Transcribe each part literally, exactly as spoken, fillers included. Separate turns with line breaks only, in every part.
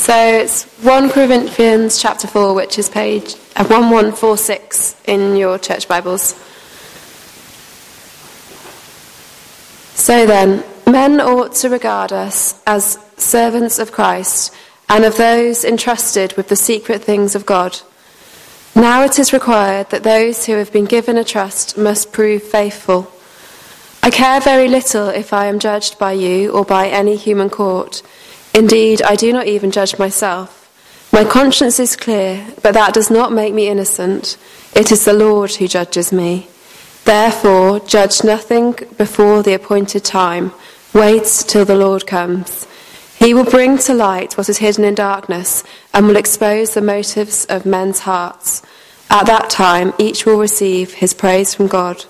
So it's First Corinthians chapter four, which is page uh, eleven forty-six in your church Bibles. So then, men ought to regard us as servants of Christ and of those entrusted with the secret things of God. Now it is required that those who have been given a trust must prove faithful. I care very little if I am judged by you or by any human court. Indeed, I do not even judge myself. My conscience is clear, but that does not make me innocent. It is the Lord who judges me. Therefore, judge nothing before the appointed time. Wait till the Lord comes. He will bring to light what is hidden in darkness and will expose the motives of men's hearts. At that time, each will receive his praise from God.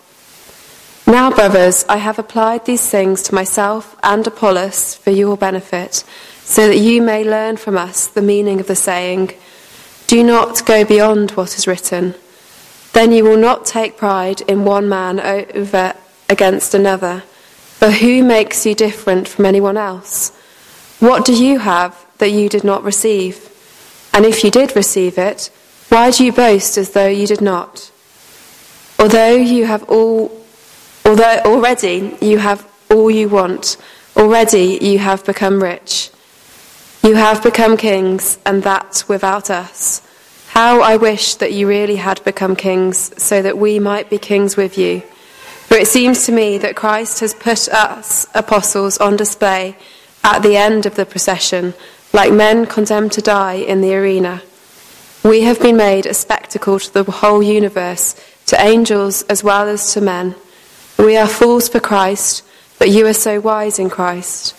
Now, brothers, I have applied these things to myself and Apollos for your benefit, so that you may learn from us the meaning of the saying, do not go beyond what is written. Then you will not take pride in one man over against another. But who makes you different from anyone else? What do you have that you did not receive? And if you did receive it, why do you boast as though you did not? Although you have all, although already you have all you want, already you have become rich. You have become kings, and that without us. How I wish that you really had become kings, so that we might be kings with you. For it seems to me that Christ has put us, apostles, on display at the end of the procession, like men condemned to die in the arena. We have been made a spectacle to the whole universe, to angels as well as to men. We are fools for Christ, but you are so wise in Christ.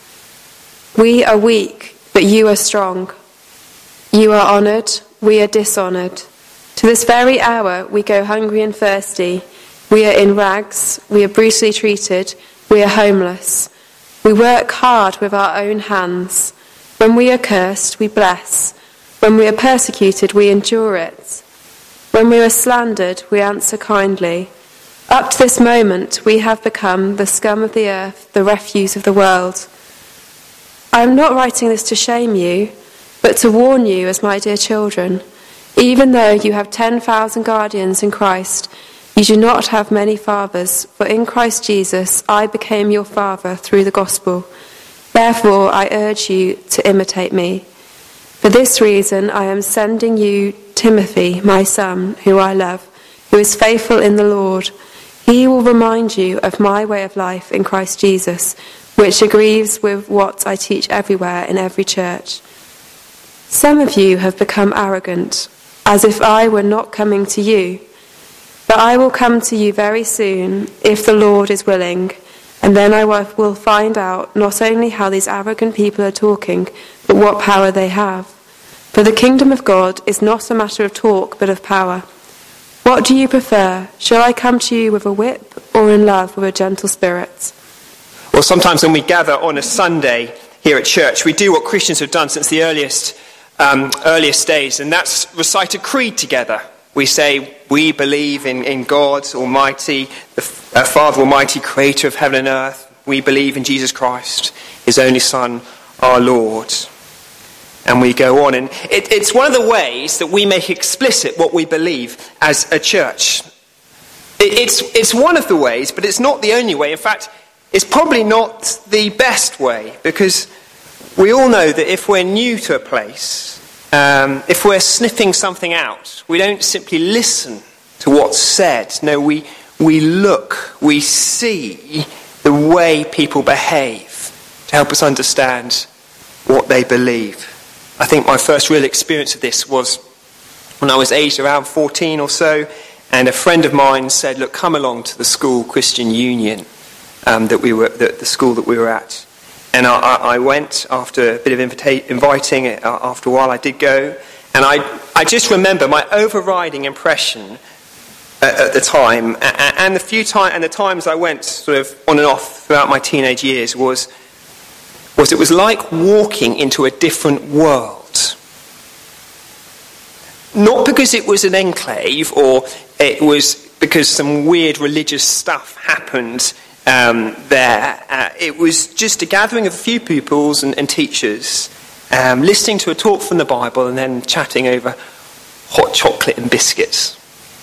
We are weak, but you are strong. You are honoured, we are dishonoured. To this very hour we go hungry and thirsty. We are in rags, we are brutally treated, we are homeless. We work hard with our own hands. When we are cursed, we bless. When we are persecuted, we endure it. When we are slandered, we answer kindly. Up to this moment, we have become the scum of the earth, the refuse of the world. I am not writing this to shame you, but to warn you as my dear children. Even though you have ten thousand guardians in Christ, you do not have many fathers, for in Christ Jesus I became your father through the gospel. Therefore I urge you to imitate me. For this reason I am sending you Timothy, my son, who I love, who is faithful in the Lord. He will remind you of my way of life in Christ Jesus, which agrees with what I teach everywhere in every church. Some of you have become arrogant, as if I were not coming to you. But I will come to you very soon, if the Lord is willing, and then I will find out not only how these arrogant people are talking, but what power they have. For the kingdom of God is not a matter of talk, but of power. What do you prefer? Shall I come to you with a whip, or in love with a gentle spirit?
Well, sometimes when we gather on a Sunday here at church, we do what Christians have done since the earliest um, earliest days, and that's recite a creed together. We say, we believe in, in God Almighty, the uh, Father Almighty, creator of heaven and earth. We believe in Jesus Christ, his only Son, our Lord. And we go on. And it, it's one of the ways that we make explicit what we believe as a church. It, it's, it's one of the ways, but it's not the only way. In fact, it's probably not the best way, because we all know that if we're new to a place, um, if we're sniffing something out, we don't simply listen to what's said. No, we we look, we see the way people behave to help us understand what they believe. I think my first real experience of this was when I was aged around fourteen or so, and a friend of mine said, look, come along to the school Christian Union. Um, that we were, the, the school that we were at, and I, I, I went after a bit of invita- inviting. Uh, after a while, I did go, and I, I just remember my overriding impression at, at the time, and, and the few time, and the times I went sort of on and off throughout my teenage years was, was it was like walking into a different world. Not because it was an enclave, or it was because some weird religious stuff happened. Um, there, uh, it was just a gathering of a few pupils and, and teachers, um, listening to a talk from the Bible, and then chatting over hot chocolate and biscuits.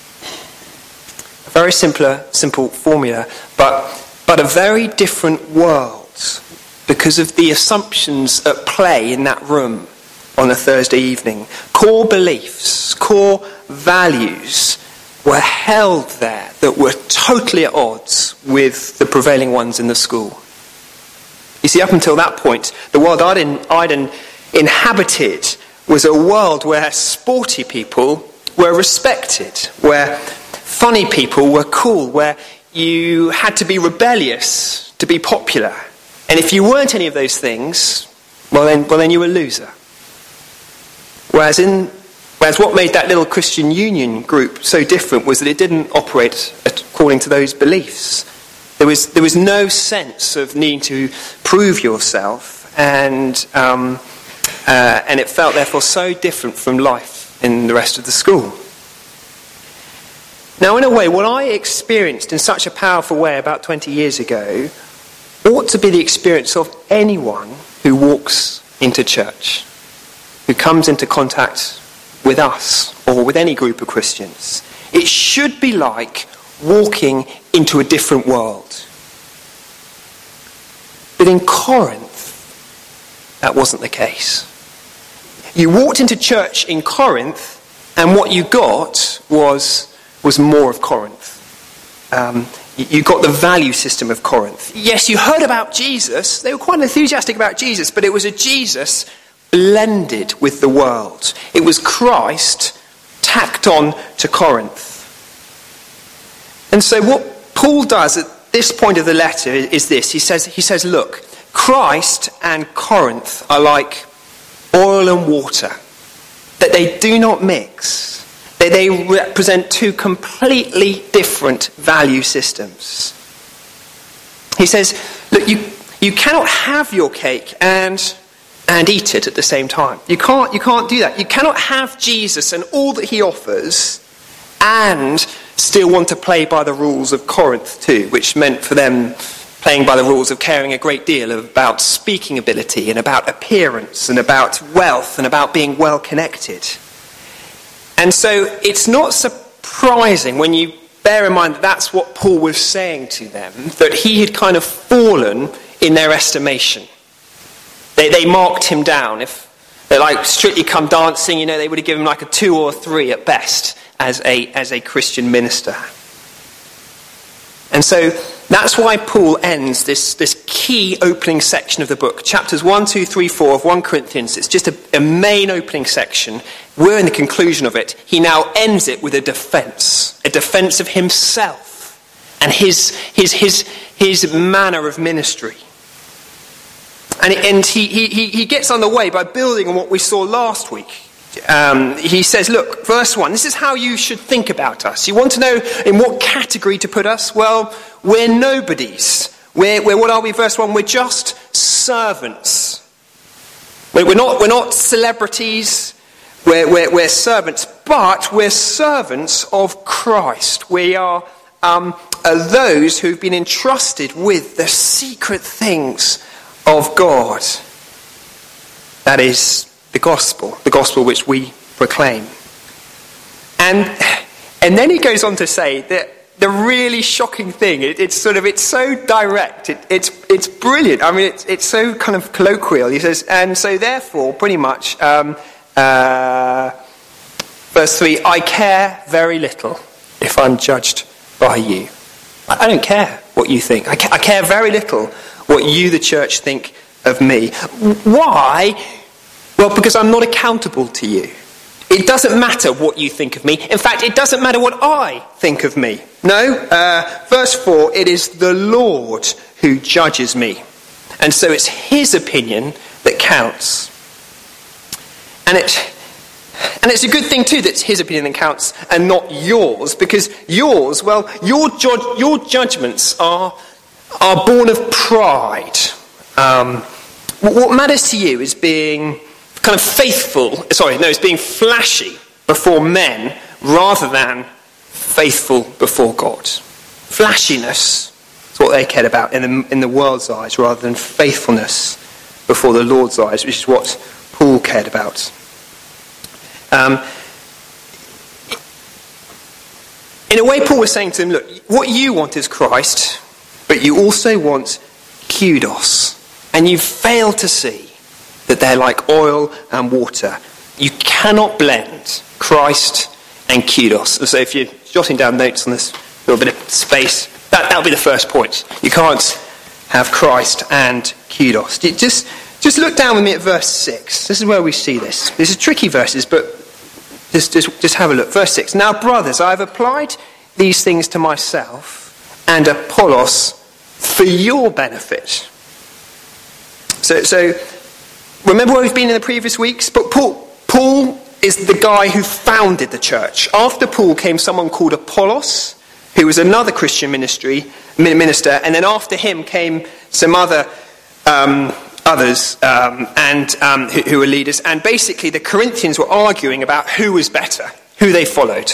A very simpler, simple formula, but, but a very different world because of the assumptions at play in that room on a Thursday evening. Core beliefs, core values were held there that were totally at odds with the prevailing ones in the school. You see, up until that point, the world I'd, in, I'd in, inhabited was a world where sporty people were respected, where funny people were cool, where you had to be rebellious to be popular. And if you weren't any of those things, well then, well then you were a loser. Whereas, in, whereas what made that little Christian Union group so different was that it didn't operate according to those beliefs. There was, there was no sense of needing to prove yourself, and, um, uh, and it felt therefore so different from life in the rest of the school. Now, in a way, what I experienced in such a powerful way about twenty years ago ought to be the experience of anyone who walks into church, who comes into contact with us or with any group of Christians. It should be like walking into a different world. But in Corinth, that wasn't the case. You walked into church in Corinth, and what you got was, was more of Corinth. Um, You got the value system of Corinth. Yes, you heard about Jesus. They were quite enthusiastic about Jesus, but it was a Jesus blended with the world. It was Christ tacked on to Corinth. And so what Paul does at this point of the letter is this. He says, he says, look, Christ and Corinth are like oil and water, that they do not mix. They, they represent two completely different value systems. He says, look, you, you cannot have your cake and, and eat it at the same time. You can't, you can't do that. You cannot have Jesus and all that he offers and still want to play by the rules of Corinth too, which meant for them playing by the rules of caring a great deal about speaking ability and about appearance and about wealth and about being well connected. And so it's not surprising when you bear in mind that that's what Paul was saying to them, that he had kind of fallen in their estimation. They, they marked him down. If they like Strictly Come Dancing, you know, they would have given him like a two or a three at best as a, as a Christian minister. And so that's why Paul ends this, this key opening section of the book. Chapters one, two, three, four of First Corinthians. It's just a, a main opening section. We're in the conclusion of it. He now ends it with a defense. A defense of himself and his, his, his, his manner of ministry. And, and he, he, he gets on the way by building on what we saw last week. Um, he says, look, verse one, this is how you should think about us. You want to know in what category to put us? Well, we're nobodies. We're, we're what are we, verse one? We're just servants. We're, we're, not, we're not celebrities. We're, we're, we're servants, but we're servants of Christ. We are, um, are those who've been entrusted with the secret things of God. That is the gospel, the gospel which we proclaim. And and then he goes on to say that the really shocking thing, it, it's sort of, it's so direct, it, it's it's brilliant. I mean, it's it's so kind of colloquial. He says, and so therefore, pretty much, um, uh, verse three, I care very little if I'm judged by you. I, I don't care what you think. I, ca- I care very little what you, the church, think of me. Why? Well, because I'm not accountable to you. It doesn't matter what you think of me. In fact, it doesn't matter what I think of me. No, uh, verse four, it is the Lord who judges me. And so it's his opinion that counts. And it, and it's a good thing too that it's his opinion that counts and not yours, because yours, well, your, ju- your judgments are, are born of pride. Um, what matters to you is being kind of faithful, sorry, no, it's being flashy before men rather than faithful before God. Flashiness is what they cared about in the, in the world's eyes rather than faithfulness before the Lord's eyes, which is what Paul cared about. Um, in a way, Paul was saying to them, look, what you want is Christ, but you also want kudos. And you fail to see that they're like oil and water. You cannot blend Christ and kudos. And so if you're jotting down notes on this little bit of space, that, that'll be the first point. You can't have Christ and kudos. Just, just look down with me at verse six. This is where we see this. This is tricky verses, but just, just, just have a look. Verse six. Now, brothers, I have applied these things to myself and Apollos for your benefit. So, so remember where we've been in the previous weeks? But Paul, Paul is the guy who founded the church. After Paul came someone called Apollos, who was another Christian ministry minister, and then after him came some other um, others um, and um, who, who were leaders. And basically, the Corinthians were arguing about who was better, who they followed.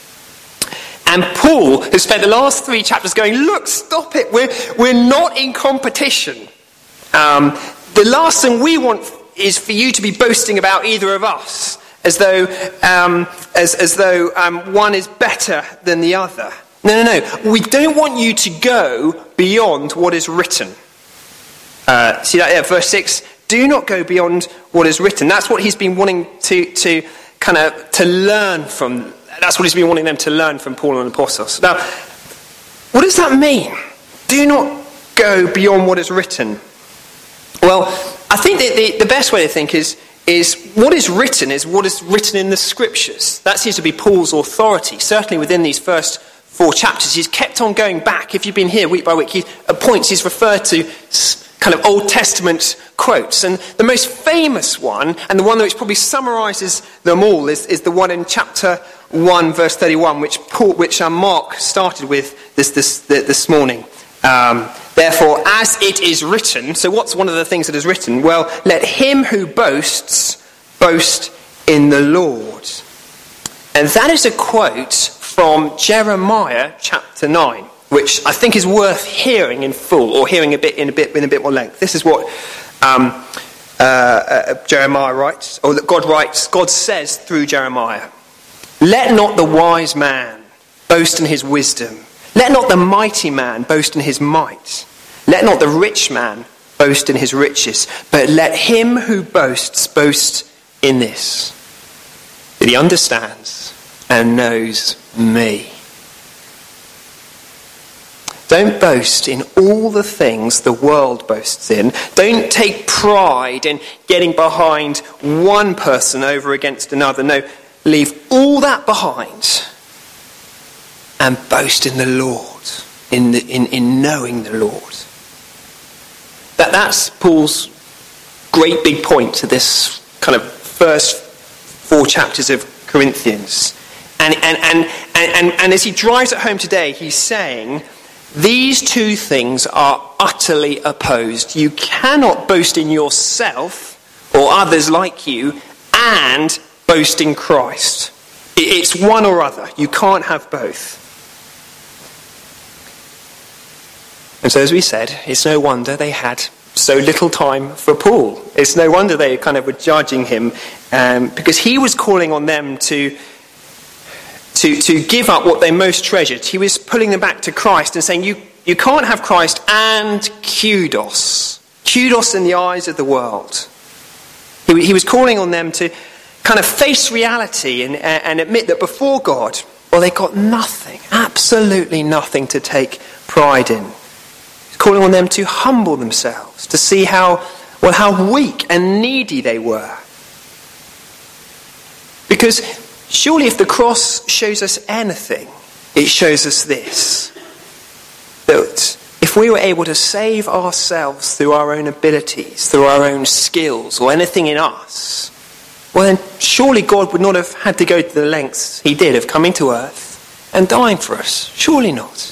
And Paul has spent the last three chapters going, look, stop it, we're we're not in competition. Um, the last thing we want is for you to be boasting about either of us, as though um, as as though um, one is better than the other. No, no, no. We don't want you to go beyond what is written. Uh, see that there, verse six. Do not go beyond what is written. That's what he's been wanting to to kind of to learn from. That's what he's been wanting them to learn from Paul and Apollos. Now, what does that mean? Do not go beyond what is written. Well, I think that the, the best way to think is, is what is written is what is written in the scriptures. That seems to be Paul's authority. Certainly within these first four chapters, he's kept on going back. If you've been here week by week, he, at points he's referred to kind of Old Testament quotes. And the most famous one, and the one which probably summarises them all, is, is the one in chapter one, verse thirty-one, which Paul, which uh, Mark started with this, this, this morning. Um, Therefore, as it is written, so what's one of the things that is written? Well, let him who boasts, boast in the Lord. And that is a quote from Jeremiah chapter nine, which I think is worth hearing in full, or hearing a bit in a bit in a bit more length. This is what um, uh, uh, Jeremiah writes, or that God writes, God says through Jeremiah, let not the wise man boast in his wisdom. Let not the mighty man boast in his might. Let not the rich man boast in his riches. But let him who boasts boast in this, that he understands and knows me. Don't boast in all the things the world boasts in. Don't take pride in getting behind one person over against another. No, leave all that behind. And boast in the Lord, in, the, in in knowing the Lord. That that's Paul's great big point to this kind of first four chapters of Corinthians. And and and and, and, and as he drives it home today, he's saying these two things are utterly opposed. You cannot boast in yourself or others like you and boast in Christ. It's one or other. You can't have both. And so, as we said, it's no wonder they had so little time for Paul. It's no wonder they kind of were judging him, um, because he was calling on them to, to, to give up what they most treasured. He was pulling them back to Christ and saying, you, you can't have Christ and kudos. Kudos in the eyes of the world. He, he was calling on them to kind of face reality and, and admit that before God, well, they got nothing, absolutely nothing to take pride in. Calling on them to humble themselves, to see how, well, how weak and needy they were. Because surely if the cross shows us anything, it shows us this. That if we were able to save ourselves through our own abilities, through our own skills, or anything in us, well then surely God would not have had to go to the lengths he did of coming to earth and dying for us. Surely not.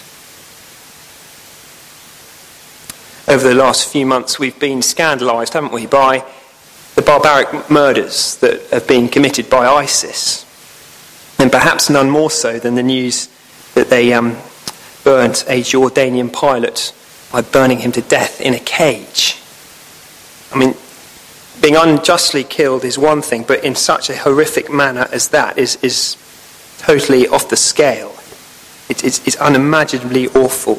Over the last few months we've been scandalised, haven't we, by the barbaric murders that have been committed by ISIS. And perhaps none more so than the news that they um, burnt a Jordanian pilot by burning him to death in a cage. I mean, being unjustly killed is one thing, but in such a horrific manner as that is, is totally off the scale. It, it's, it's unimaginably awful.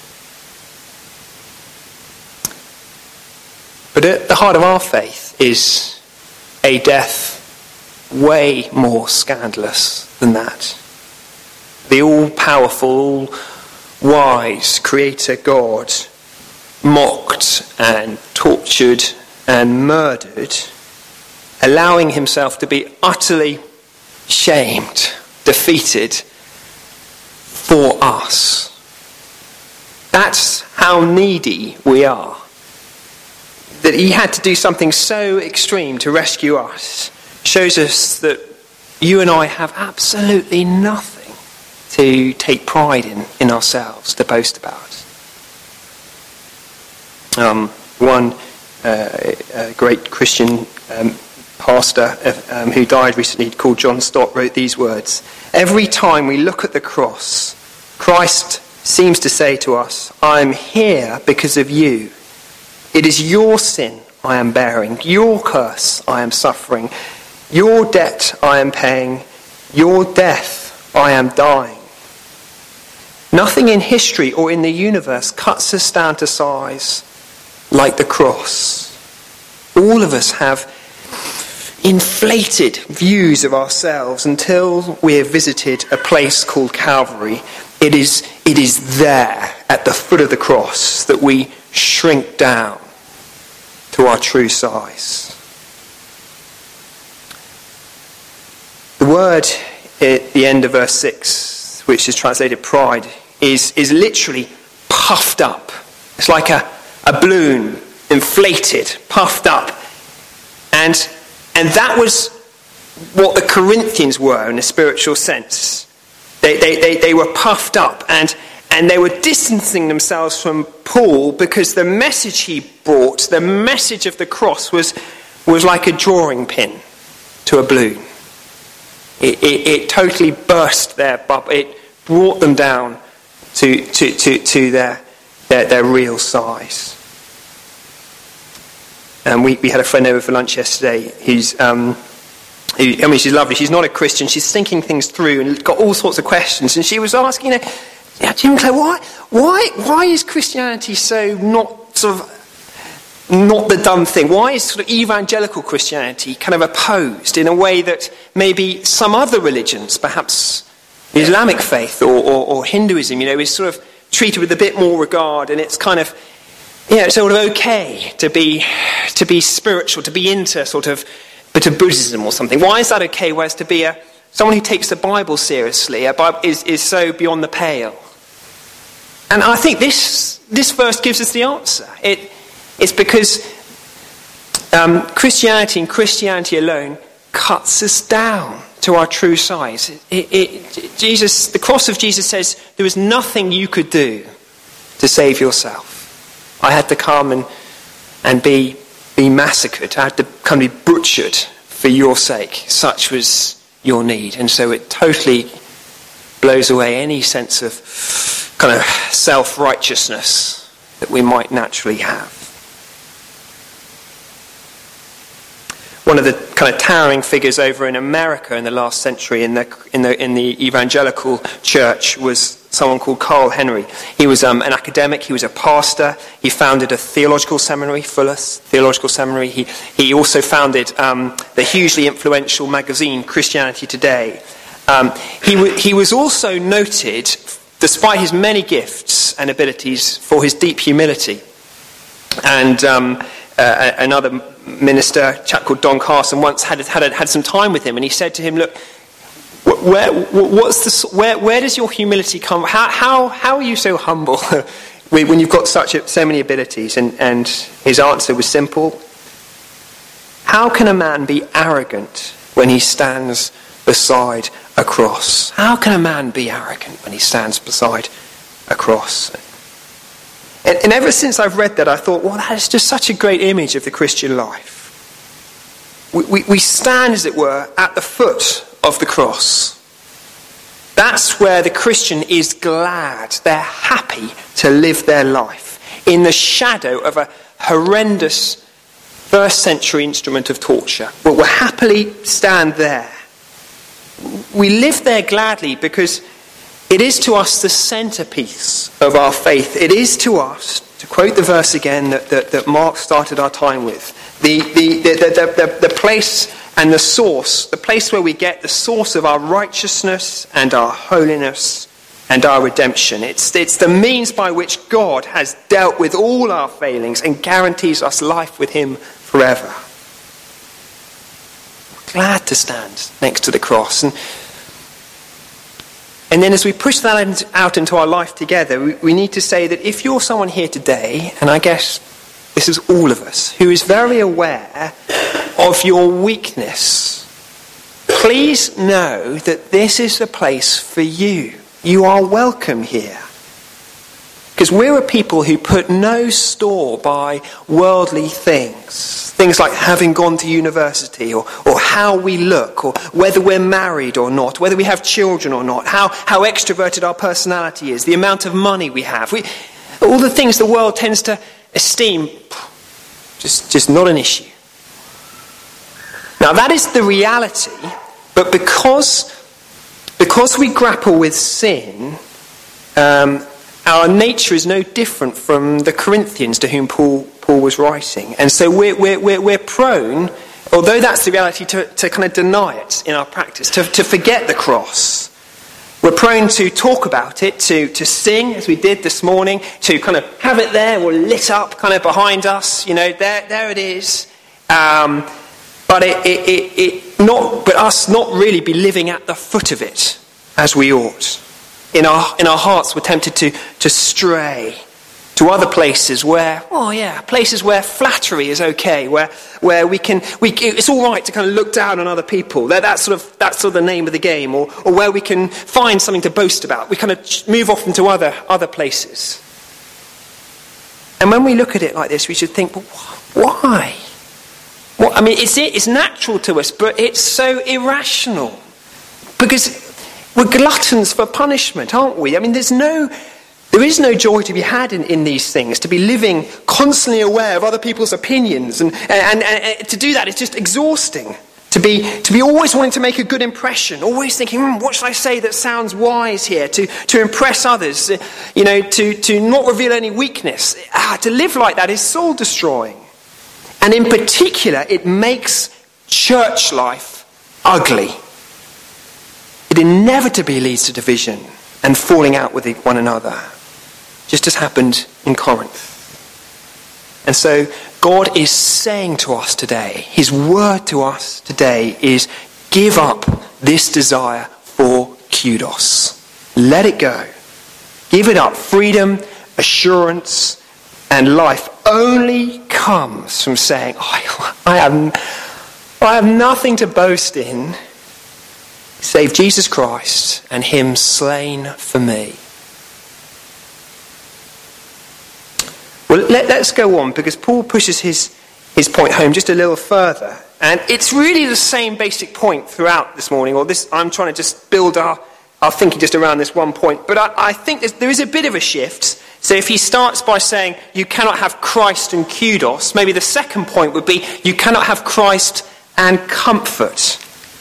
But at the heart of our faith is a death way more scandalous than that. The all-powerful, all-wise Creator God mocked and tortured and murdered, allowing himself to be utterly shamed, defeated for us. That's how needy we are. That he had to do something so extreme to rescue us shows us that you and I have absolutely nothing to take pride in, in ourselves, to boast about. Um, one uh, a great Christian um, pastor um, who died recently, called John Stott, wrote these words: "Every time we look at the cross, Christ seems to say to us, 'I am here because of you. It is your sin I am bearing, your curse I am suffering, your debt I am paying, your death I am dying.' Nothing in history or in the universe cuts us down to size like the cross. All of us have inflated views of ourselves until we have visited a place called Calvary. It is, it is there at the foot of the cross that we shrink down to our true size." The word at the end of verse six, which is translated pride, is, is literally puffed up. It's like a, a balloon, inflated, puffed up. And, and that was what the Corinthians were in a spiritual sense. They, they, they, they were puffed up, and, and they were distancing themselves from Paul because the message he brought, the message of the cross, was, was like a drawing pin to a balloon. It, it, it totally burst their bubble. It brought them down to, to, to, to their, their, their real size. And we, we had a friend over for lunch yesterday who's, um, who, I mean, she's lovely. She's not a Christian. She's thinking things through and got all sorts of questions. And she was asking, you know, yeah, Jim Clare, why, why, why is Christianity so not sort of not the done thing? Why is sort of evangelical Christianity kind of opposed in a way that maybe some other religions, perhaps the Islamic faith or, or, or Hinduism, you know, is sort of treated with a bit more regard, and it's kind of, you know, it's sort of okay to be to be spiritual, to be into sort of, but to Buddhism or something. Why is that okay? Whereas to be a someone who takes the Bible seriously a Bible is, is so beyond the pale. And I think this this verse gives us the answer. It it's because um, Christianity and Christianity alone cuts us down to our true size. It, it, it, Jesus, the cross of Jesus says there was nothing you could do to save yourself. I had to come and and be be massacred. I had to come to be butchered for your sake. Such was your need. And so it totally blows away any sense of kind of self-righteousness that we might naturally have. One of the kind of towering figures over in America in the last century in the in the in the evangelical church was someone called Carl Henry. He was um, an academic. He was a pastor. He founded a theological seminary, Fuller Theological Seminary. He he also founded um, the hugely influential magazine Christianity Today. Um, he w- he was also noted, despite his many gifts and abilities, for his deep humility. And um, uh, another minister, a chap called Don Carson, once had had had some time with him, and he said to him, "Look, where what's the where where does your humility come? How how how are you so humble when you've got such a, so many abilities?" And and his answer was simple: "How can a man be arrogant when he stands beside a cross? How can a man be arrogant when he stands beside a cross?" And, and ever since I've read that, I thought, well, that is just such a great image of the Christian life. We, we, we stand, as it were, at the foot of the cross. That's where the Christian is glad. They're happy to live their life in the shadow of a horrendous first century instrument of torture. But we'll happily stand there. We live there gladly because it is to us the centerpiece of our faith. It is to us, to quote the verse again that, that, that Mark started our time with, the, the, the, the, the, the place and the source, the place where we get the source of our righteousness and our holiness and our redemption. It's, it's the means by which God has dealt with all our failings and guarantees us life with him forever. We're glad to stand next to the cross. And And then as we push that out into our life together, we, we need to say that if you're someone here today, and I guess this is all of us, who is very aware of your weakness, please know that this is the place for you. You are welcome here. Because we're a people who put no store by worldly things. Things like having gone to university, or, or how we look, or whether we're married or not, whether we have children or not, how, how extroverted our personality is, the amount of money we have. We, all the things the world tends to esteem, just, just not an issue. Now that is the reality, but because, because we grapple with sin, um, our nature is no different from the Corinthians to whom Paul Paul was writing. And so we're, we're, we're, we're prone, although that's the reality, to, to kind of deny it in our practice, to, to forget the cross. We're prone to talk about it, to, to sing, as we did this morning, to kind of have it there, or lit up kind of behind us, you know, there there it is. Um, but it, it, it, it not, but us not really be living at the foot of it as we ought. In our in our hearts, we're tempted to to stray to other places where, oh yeah, places where flattery is okay, where where we can we it's all right to kind of look down on other people. That that's sort of that's sort of the name of the game, or or where we can find something to boast about. We kind of move off into other other places. And when we look at it like this, we should think, well, why? Well, I mean, it's it's natural to us, but it's so irrational because we're gluttons for punishment, aren't we? I mean, there's no, there is no joy to be had in, in these things, to be living constantly aware of other people's opinions. And, and, and, and to do that is just exhausting. To be, to be always wanting to make a good impression, always thinking, hmm, what should I say that sounds wise here? To, to impress others, you know, to, to not reveal any weakness. Ah, to live like that is soul destroying. And in particular, it makes church life ugly. It inevitably leads to division and falling out with one another, just as happened in Corinth. And so God is saying to us today, his word to us today is, give up this desire for kudos. Let it go. Give it up. Freedom, assurance, and life only comes from saying, oh, I have, I have nothing to boast in save Jesus Christ and him slain for me. Well, let, let's go on, because Paul pushes his, his point home just a little further. And it's really the same basic point throughout this morning, or this. I'm trying to just build our, our thinking just around this one point. But I, I think there is a bit of a shift. So if he starts by saying, you cannot have Christ and kudos, maybe the second point would be, you cannot have Christ and comfort.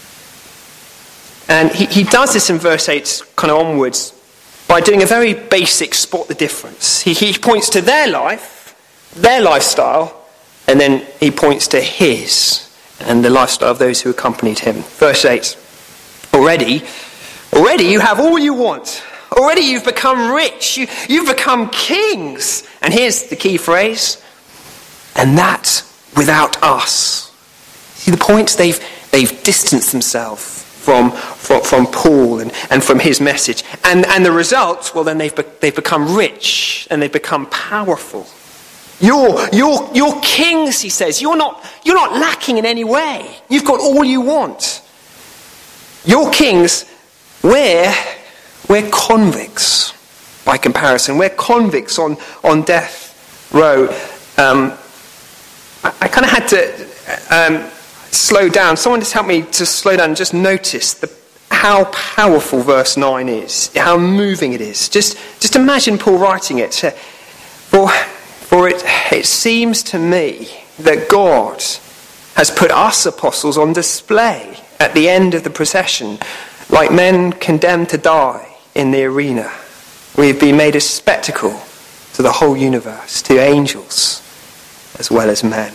And he, he does this in verse eight kind of onwards by doing a very basic spot the difference. He, he points to their life, their lifestyle, and then he points to his and the lifestyle of those who accompanied him. Verse eight. Already, already you have all you want. Already you've become rich. You, you've become kings. And here's the key phrase. And that without us. See the point? They've, they've distanced themselves From, from from Paul and, and from his message. And and the result, well then they've be, they've become rich and they've become powerful. You're you're you're kings, he says. You're not you're not lacking in any way. You've got all you want. You're kings. We're we're convicts by comparison. We're convicts on, on death row. Um, I, I kind of had to um, slow down. Someone just help me to slow down and just notice the, how powerful verse nine is, how moving it is. Just just imagine Paul writing it. For, for it, it seems to me, that God has put us apostles on display at the end of the procession, like men condemned to die in the arena. We've been made a spectacle to the whole universe, to angels as well as men.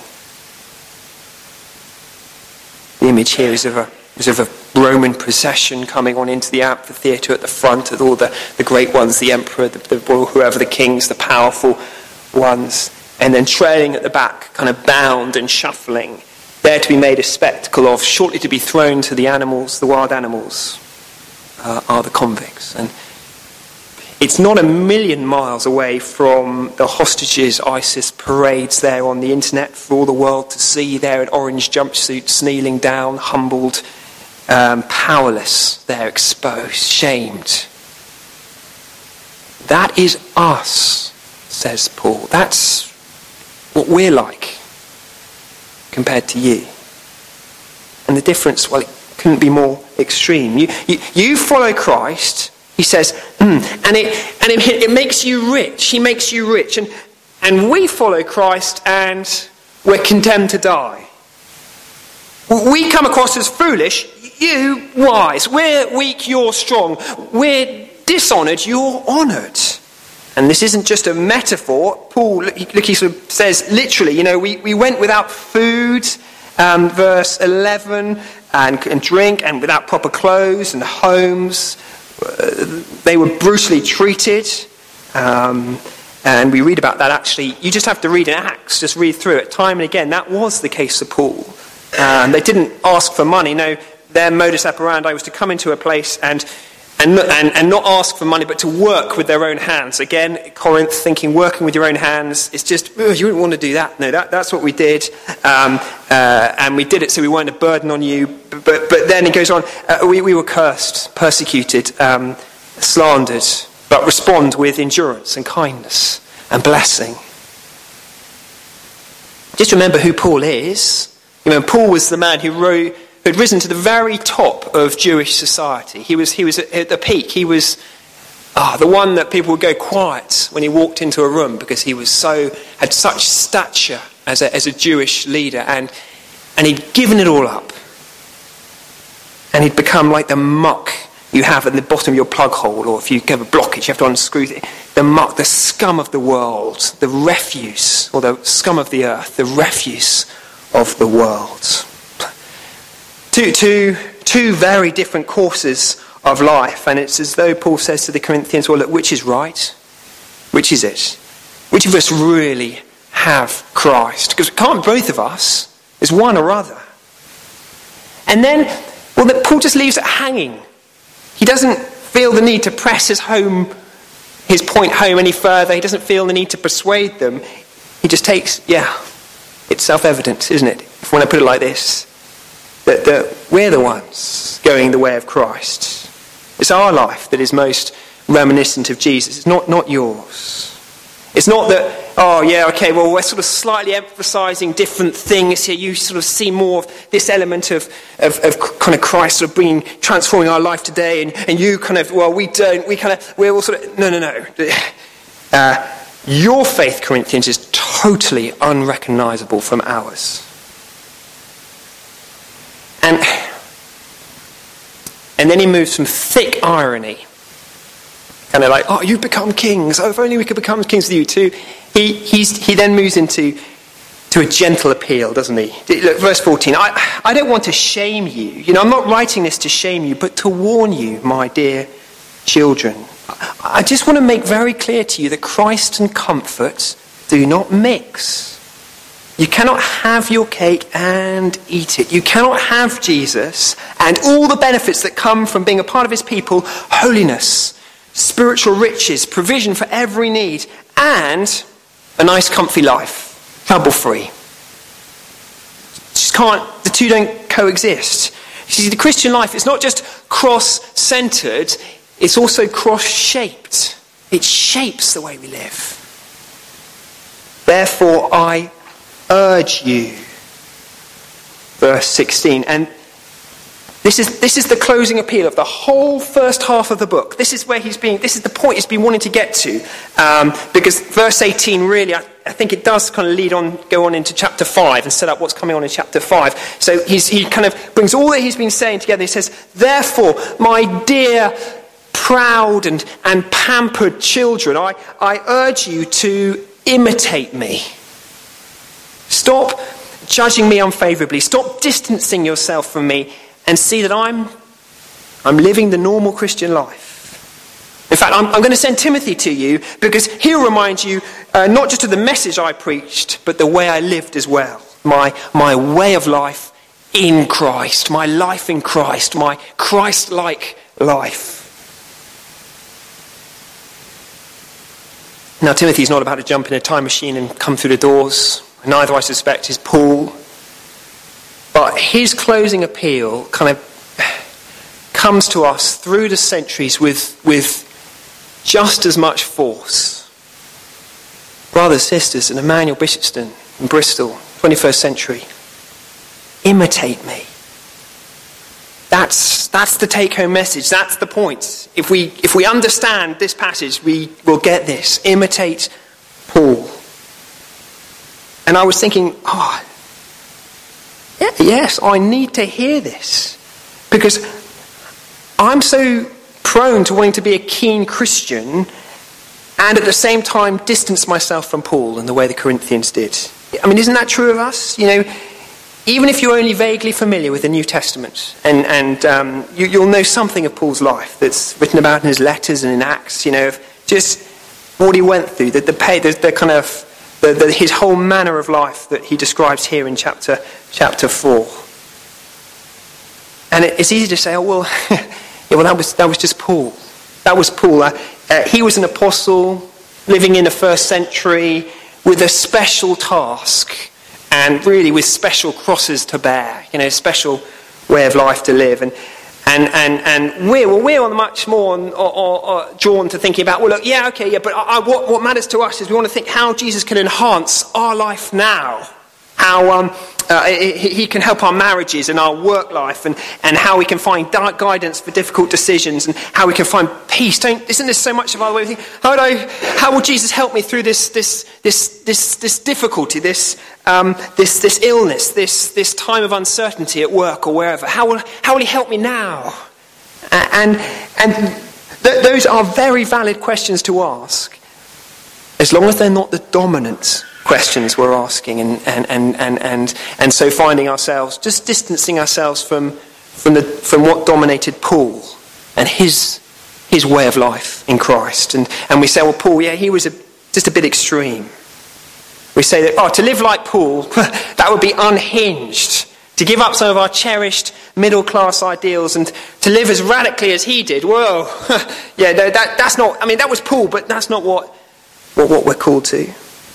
The image here is of a, is of a Roman procession coming on into the amphitheatre at the front, with all the, the great ones, the emperor, the, the whoever, the kings, the powerful ones, and then trailing at the back, kind of bound and shuffling, there to be made a spectacle of, shortly to be thrown to the animals, the wild animals, uh, are the convicts. And it's not a million miles away from the hostages ISIS parades there on the internet for all the world to see, there in orange jumpsuits, kneeling down, humbled, um, powerless, there exposed, shamed. That is us, says Paul. That's what we're like compared to you. And the difference, well, it couldn't be more extreme. You, you, you follow Christ, he says, mm, and it and it, it makes you rich. He makes you rich. And, and we follow Christ and we're condemned to die. We come across as foolish, you wise. We're weak, you're strong. We're dishonoured, you're honoured. And this isn't just a metaphor. Paul, look, he sort of says literally, you know, we, we went without food, um, verse eleven, and, and drink, and without proper clothes and homes. Uh, they were brutally treated. Um, and we read about that actually. You just have to read in Acts, just read through it time and again. That was the case of Paul. Um, they didn't ask for money. No, their modus operandi was to come into a place and And, and, and not ask for money, but to work with their own hands. Again, Corinth, thinking working with your own hands, it's just, oh, you wouldn't want to do that. No, that, that's what we did. Um, uh, and we did it so we weren't a burden on you. But, but then he goes on, uh, we, we were cursed, persecuted, um, slandered, but respond with endurance and kindness and blessing. Just remember who Paul is. You know, Paul was the man who wrote, who had risen to the very top of Jewish society. He was he was at the peak. He was oh, the one that people would go quiet when he walked into a room, because he was so had such stature as a as a Jewish leader, and and he'd given it all up. And he'd become like the muck you have at the bottom of your plug hole, or if you have a blockage, you have to unscrew it. The muck, the scum of the world, the refuse, or the scum of the earth, the refuse of the world. Two, two, two very different courses of life, and it's as though Paul says to the Corinthians, well, look, which is right? Which is it? Which of us really have Christ? Because it can't both of us. There's one or other. And then, well, Paul just leaves it hanging. He doesn't feel the need to press his home, his point home any further. He doesn't feel the need to persuade them. He just takes, yeah, it's self-evident, isn't it? If I want to put it like this. That, that we're the ones going the way of Christ. It's our life that is most reminiscent of Jesus. It's not, not yours. It's not that, oh yeah, okay, well, we're sort of slightly emphasising different things here. You sort of see more of this element of, of, of kind of Christ sort of bringing, transforming our life today, and, and you kind of, well, we don't, we kind of, we're all sort of, no, no, no. Uh, your faith, Corinthians, is totally unrecognisable from ours. And, and then he moves from thick irony, kind of like, oh, you've become kings. Oh, if only we could become kings with you too. He, he's, he then moves into to a gentle appeal, doesn't he? Look, verse fourteen, I, I don't want to shame you. You know, I'm not writing this to shame you, but to warn you, my dear children. I just want to make very clear to you that Christ and comfort do not mix. You cannot have your cake and eat it. You cannot have Jesus and all the benefits that come from being a part of his people, holiness, spiritual riches, provision for every need, and a nice comfy life, trouble-free. Just can't, the two don't coexist. You see, the Christian life is not just cross-centered, it's also cross-shaped. It shapes the way we live. Therefore, I urge you, verse sixteen, and this is this is the closing appeal of the whole first half of the book. This is where he's being. This is the point he's been wanting to get to, um, because verse eighteen really, I, I think it does kind of lead on, go on into chapter five and set up what's coming on in chapter five. So he's, he kind of brings all that he's been saying together. He says, therefore, my dear, proud and, and pampered children, I, I urge you to imitate me. Stop judging me unfavourably. Stop distancing yourself from me and see that I'm, I'm living the normal Christian life. In fact, I'm, I'm going to send Timothy to you because he'll remind you uh, not just of the message I preached, but the way I lived as well. My, my way of life in Christ, my life in Christ, my Christ-like life. Now, Timothy's not about to jump in a time machine and come through the doors. Neither, I suspect, is Paul. But his closing appeal kind of comes to us through the centuries with, with just as much force. Brothers, sisters, and Emmanuel Bishopston in Bristol, twenty-first century, imitate me. That's, that's the take-home message. That's the point. If we, if we understand this passage, we will get this. Imitate Paul. And I was thinking, oh, yes, I need to hear this. Because I'm so prone to wanting to be a keen Christian and at the same time distance myself from Paul in the way the Corinthians did. I mean, isn't that true of us? You know, even if you're only vaguely familiar with the New Testament and, and um, you, you'll know something of Paul's life that's written about in his letters and in Acts, you know, just what he went through, the, the, pay, the, the kind of, the, the, his whole manner of life that he describes here in chapter, chapter four. And it, it's easy to say, oh, well, yeah, well, that was, that was just Paul. That was Paul. Uh, uh, he was an apostle living in the first century with a special task and really with special crosses to bear, you know, a special way of life to live. And and and, and we're, well, we're much more on, or, or, or drawn to thinking about, well, look, yeah, okay, yeah, but I, I, what, what matters to us is we want to think how Jesus can enhance our life now. How um, uh, he, he can help our marriages and our work life, and, and how we can find guidance for difficult decisions, and how we can find peace. Don't, isn't this so much of our way of thinking? How do I, how will Jesus help me through this this this this this difficulty, this um, this this illness, this this time of uncertainty at work or wherever? How will how will he help me now? And and th- those are very valid questions to ask, as long as they're not the dominant questions we're asking, and and, and, and, and and so finding ourselves just distancing ourselves from from the from what dominated Paul and his his way of life in Christ. And and we say, well, Paul, yeah, he was a, just a bit extreme. We say that, oh, to live like Paul, that would be unhinged. To give up some of our cherished middle class ideals and to live as radically as he did, well, yeah, no, that that's not. I mean, that was Paul, but that's not what what, what we're called to.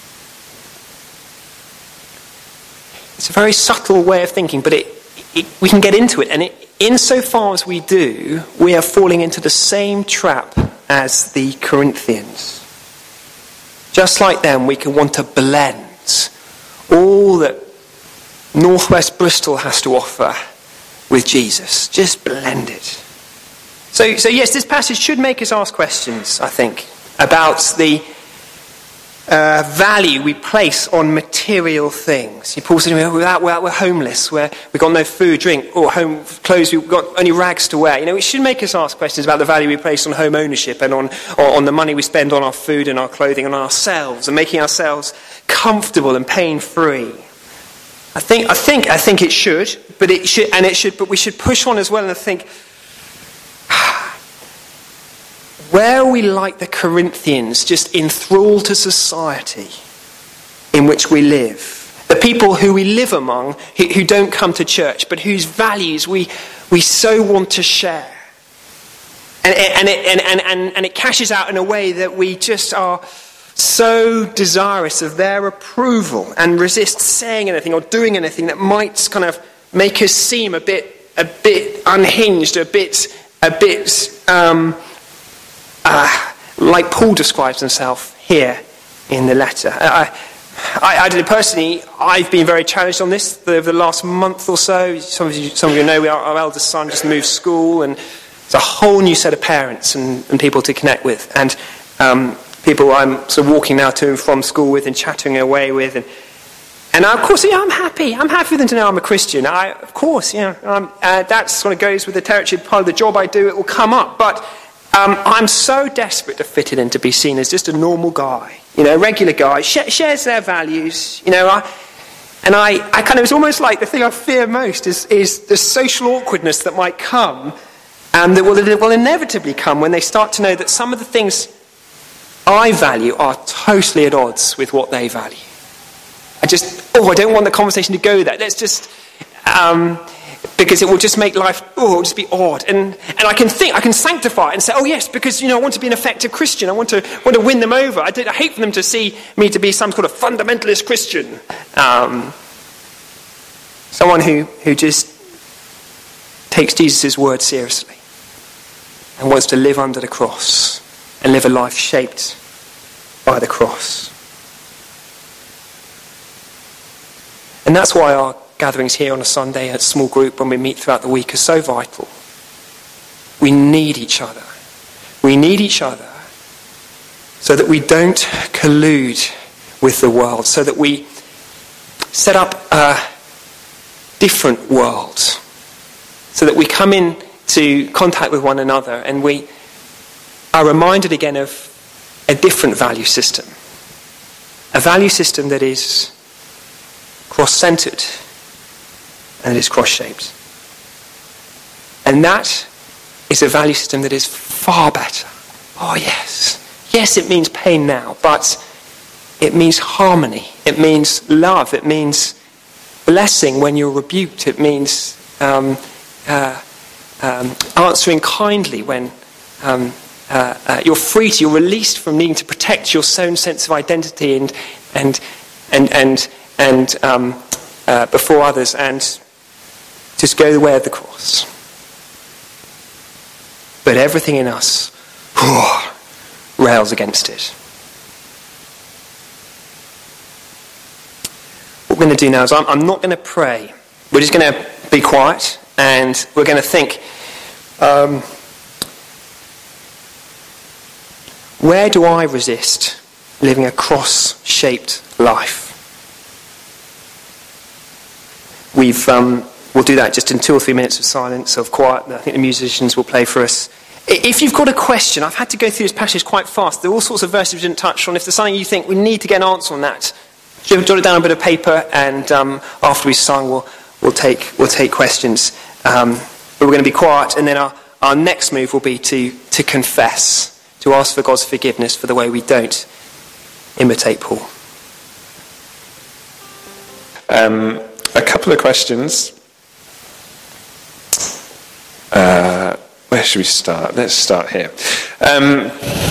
It's a very subtle way of thinking, but it, it, we can get into it. And it, insofar as we do, we are falling into the same trap as the Corinthians. Just like them, we can want to blend all that Northwest Bristol has to offer with Jesus. Just blend it. So, so yes, this passage should make us ask questions, I think, about the Uh, value we place on material things. Paul said, we're, we're, we're homeless, we're, we've got no food, drink, or home clothes, we've got only rags to wear. You know, it should make us ask questions about the value we place on home ownership and on, or on the money we spend on our food and our clothing and on ourselves and making ourselves comfortable and pain-free. I think, I think, I think it should, but it should, and it should, but we should push on as well and think, where are we like the Corinthians, just enthralled to society in which we live? The people who we live among, who, who don't come to church, but whose values we we so want to share. And, and, it, and, and, and, and it cashes out in a way that we just are so desirous of their approval and resist saying anything or doing anything that might kind of make us seem a bit a bit unhinged, a bit a bit um, Uh, like Paul describes himself here in the letter. I, I, I did personally, I've been very challenged on this over the last month or so. Some of you, some of you know we are, our eldest son just moved school, and it's a whole new set of parents and, and people to connect with. And um, people I'm sort of walking now to and from school with and chatting away with. And, and of course, yeah, I'm happy. I'm happy for them to know I'm a Christian. I, of course, yeah, um, uh, that sort of goes with the territory. Part of the job I do, it will come up. But um, I'm so desperate to fit it in, to be seen as just a normal guy, you know, a regular guy, sh- shares their values, you know. I, and I, I kind of, it's almost like the thing I fear most is, is the social awkwardness that might come, and that will, will inevitably come when they start to know that some of the things I value are totally at odds with what they value. I just, oh, I don't want the conversation to go there. Let's just, um, because it will just make life, oh, it will just be odd. And and I can think, I can sanctify it and say, oh yes, because, you know, I want to be an effective Christian. I want to want to win them over. I, did, I hate for them to see me to be some sort of fundamentalist Christian. Um, someone who, who just takes Jesus' word seriously and wants to live under the cross and live a life shaped by the cross. And that's why our gatherings here on a Sunday at small group when we meet throughout the week are so vital. We need each other. We need each other so that we don't collude with the world, so that we set up a different world, so that we come into contact with one another and we are reminded again of a different value system. A value system that is cross-centered and it is cross-shaped. And that is a value system that is far better. Oh yes. Yes, it means pain now, but it means harmony. It means love. It means blessing when you're rebuked. It means um, uh, um, answering kindly when um, uh, uh, you're free to, you're released from needing to protect your own sense of identity and and and and and um, uh, before others, and just go the way of the cross. But everything in us whew, rails against it. What we're going to do now is I'm, I'm not going to pray. We're just going to be quiet and we're going to think, um, where do I resist living a cross-shaped life? We've, um, we'll do that just in two or three minutes of silence, of quiet. I think the musicians will play for us. If you've got a question, I've had to go through this passage quite fast. There are all sorts of verses we didn't touch on. If there's something you think we need to get an answer on that, jot it down on a bit of paper, and um, after we've sung, we'll, we'll, take, we'll take questions. Um, but we're going to be quiet, and then our, our next move will be to, to confess, to ask for God's forgiveness for the way we don't imitate Paul.
Um, a couple of questions. Uh, where should we start? Let's start here. Um,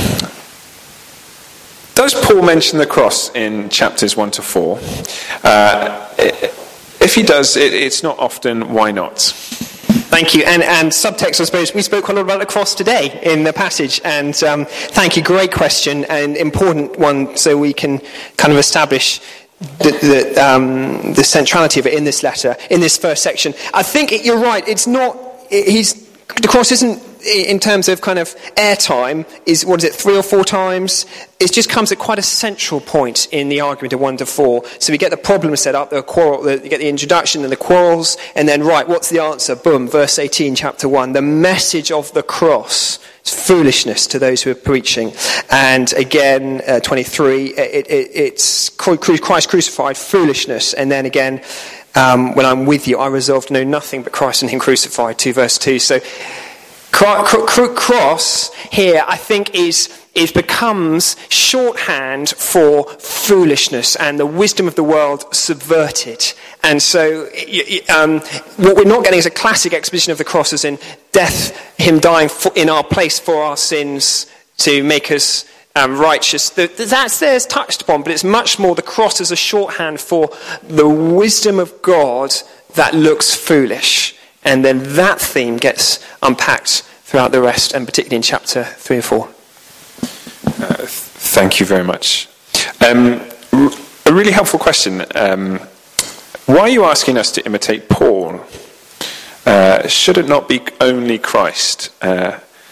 does Paul mention the cross in chapters one to four? Uh, if he does, it, it's not often. Why not?
Thank you. And, and subtext, I suppose, we spoke a lot about the cross today in the passage. And um, thank you. Great question and important one, so we can kind of establish the, the, um, the centrality of it in this letter, in this first section. I think it, you're right. It's not... It, he's the cross isn't, in terms of kind of airtime, is, what is it, three or four times? It just comes at quite a central point in the argument of one to four. So we get the problem set up, the quarrel, the, you get the introduction and the quarrels, and then, right, what's the answer? Boom, verse eighteen, chapter one. The message of the cross is foolishness to those who are preaching. And again, uh, twenty-three, it, it, it's Christ crucified, foolishness. And then again, Um, when I'm with you, I resolve to know nothing but Christ and Him crucified, two verse two. So cr- cr- cross here, I think, is is becomes shorthand for foolishness and the wisdom of the world subverted. And so um, what we're not getting is a classic exposition of the cross, as in death, Him dying for, in our place for our sins to make us Um, righteous. The, that's there's touched upon, but it's much more the cross as a shorthand for the wisdom of God that looks foolish. And then that theme gets unpacked throughout the rest, and particularly in chapter three or four.
Uh, thank you very much. Um, a really helpful question. Um, why are you asking us to imitate Paul? Uh, should it not be only Christ? Uh,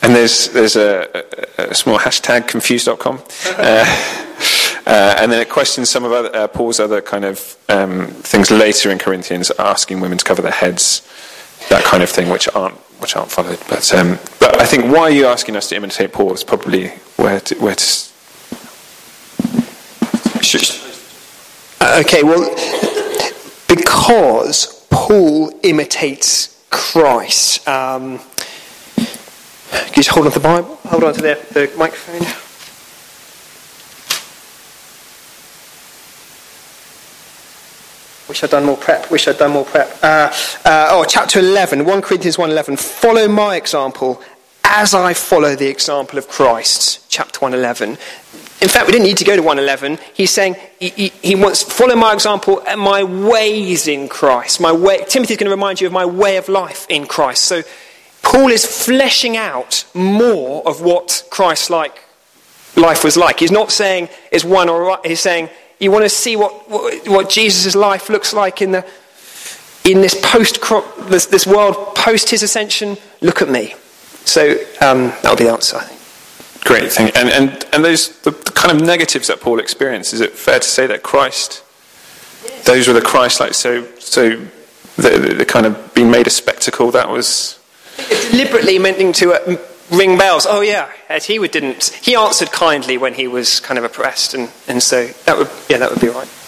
and there's there's a, a, a small hashtag confused dot com, uh, uh, and then it questions some of other, uh, Paul's other kind of um, things later in Corinthians, asking women to cover their heads, that kind of thing, which aren't which aren't followed. But um, but I think why are you asking us to imitate Paul is probably where to, where to.
Uh, okay, well, because Paul imitates Christ. Um, can you just hold on to the Bible? Hold on to the, the microphone. Wish I'd done more prep. Wish I'd done more prep. Uh, uh, oh, chapter eleven, First Corinthians one eleven. Follow my example as I follow the example of Christ. Chapter one eleven. In fact, we didn't need to go to one eleven. He's saying he, he, he wants follow my example and my ways in Christ. My way. Timothy's going to remind you of my way of life in Christ. So Paul is fleshing out more of what Christ-like life was like. He's not saying it's one or right. He's saying you want to see what what, what Jesus' life looks like in the in this post this, this world post his ascension. Look at me. So um, that'll be the answer, I think.
Great thing. And and and those the, the kind of negatives that Paul experienced. Is it fair to say that Christ, yes. those were the Christ-like? So so the, the, the kind of being made a spectacle. That was
deliberately meaning to uh, ring bells. Oh yeah, as he would didn't. He answered kindly when he was kind of oppressed, and, and so that would yeah that would be right.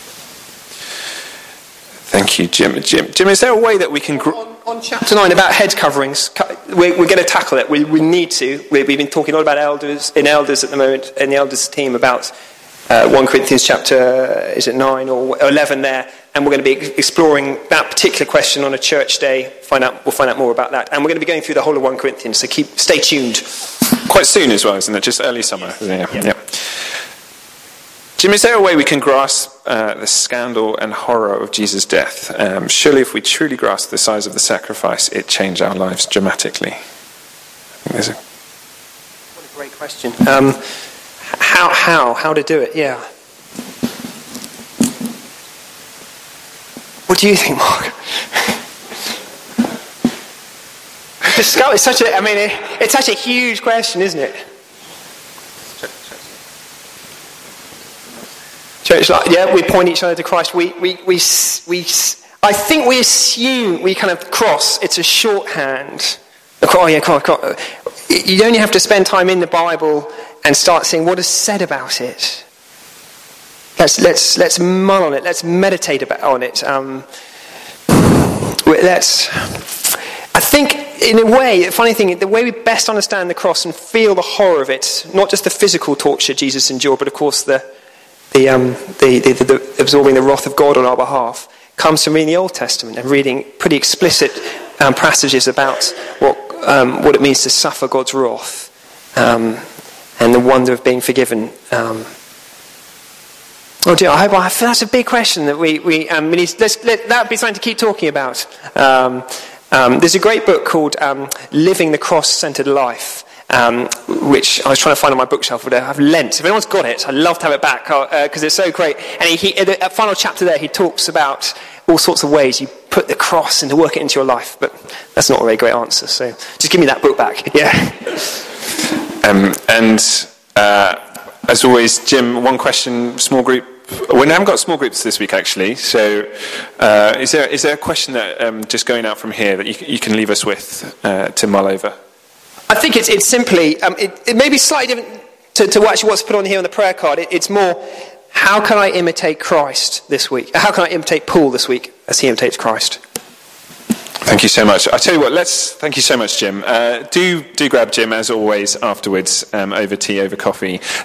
Thank you, Jim. Jim, Jim, is there a way that we can... Gr-
on, on chapter nine, about head coverings, we're, we're going to tackle it. We, we need to. We've been talking a lot about elders, in elders at the moment, in the elders team, about uh, First Corinthians chapter, is it nine or eleven there, and we're going to be exploring that particular question on a church day. Find out, we'll find out more about that. And we're going to be going through the whole of First Corinthians, so keep stay tuned.
Quite soon as well, isn't it? Just early summer.
Yeah.
yeah. yeah. Jim, is there a way we can grasp uh, the scandal and horror of Jesus' death? Um, surely if we truly grasp the size of the sacrifice, it changed our lives dramatically. I think there's a...
What a great question. Um, how, how, how to do it, yeah. What do you think, Mark? It's such a, I mean, it, it's such a huge question, isn't it? Church, like, yeah, we point each other to Christ. We, we, we, we, I think we assume we kind of cross. It's a shorthand. Oh yeah, come on, come on. You only have to spend time in the Bible and start seeing what is said about it. Let's let's let's mull on it. Let's meditate about on it. Um, let's. I think, in a way, the funny thing, the way we best understand the cross and feel the horror of it, not just the physical torture Jesus endured, but of course the. The, um, the, the, the, the absorbing the wrath of God on our behalf comes from reading the Old Testament and reading pretty explicit um, passages about what um, what it means to suffer God's wrath um, and the wonder of being forgiven. Um, oh dear, I hope I feel that's a big question that we we, um, we need. Let's, let, that would be something to keep talking about. Um, um, there's a great book called um, "Living the Cross-Centered Life." Um, which I was trying to find on my bookshelf, but I've lent. If anyone's got it, I'd love to have it back because uh, it's so great. And he, he, in the final chapter there, he talks about all sorts of ways you put the cross and to work it into your life. But that's not a very great answer. So just give me that book back. Yeah.
Um, and uh, as always, Jim, one question, small group. We haven't got small groups this week, actually. So uh, is there is there a question that um, just going out from here that you, you can leave us with uh, to mull over?
I think it's it's simply, um, it, it may be slightly different to, to actually what's put on here on the prayer card. It, it's more, how can I imitate Christ this week? How can I imitate Paul this week as he imitates Christ?
Thank you so much. I tell you what, let's, thank you so much, Jim. Uh, do, do grab Jim, as always, afterwards, um, over tea, over coffee.